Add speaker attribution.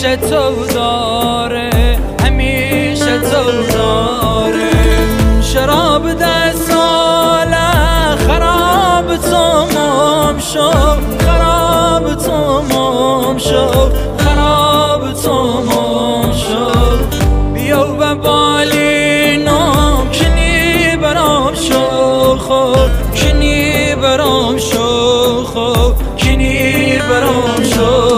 Speaker 1: همیشه تو داره، همیشه تو داره. شراب 10 ساله خراب تمام شد، خراب تمام شد، خراب تمام شد. بیا و بالینم کنی برام شو خوب، کنی برام شو خوب، کنی برام شو